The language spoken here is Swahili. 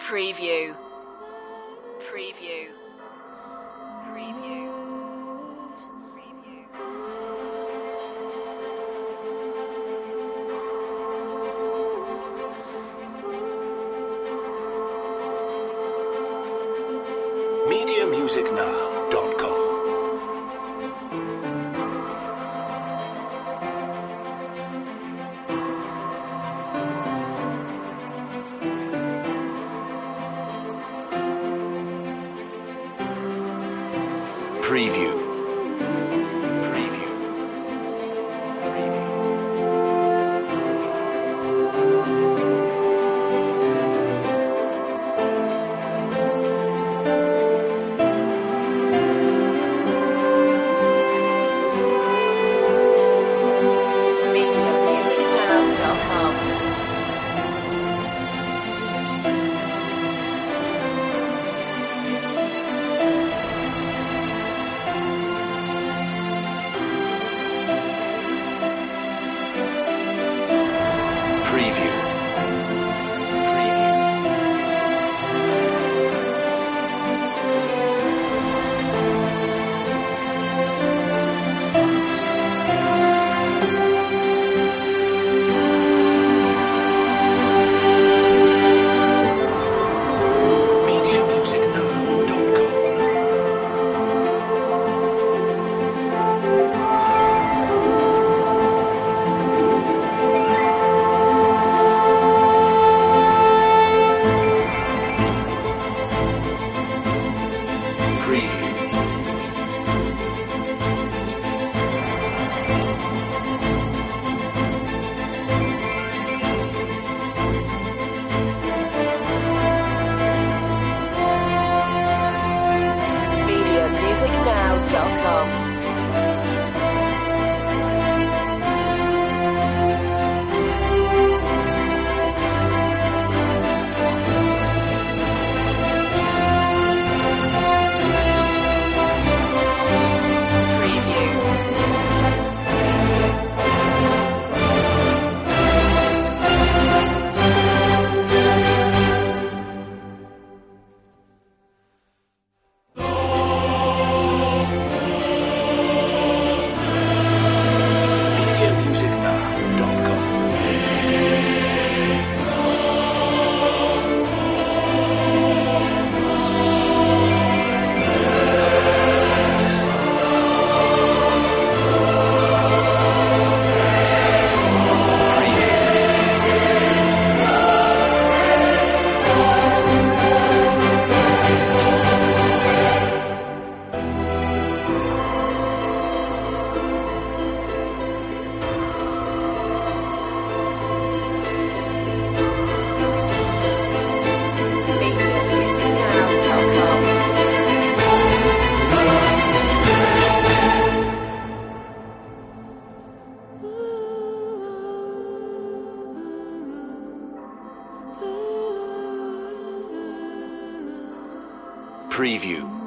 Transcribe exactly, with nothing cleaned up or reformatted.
Preview. Preview. Preview. media music now dot com. Preview. Preview. media music now dot com. Preview. media music now dot com. Preview. media music now dot com. Preview. media music now dot com. media music now dot com. Preview.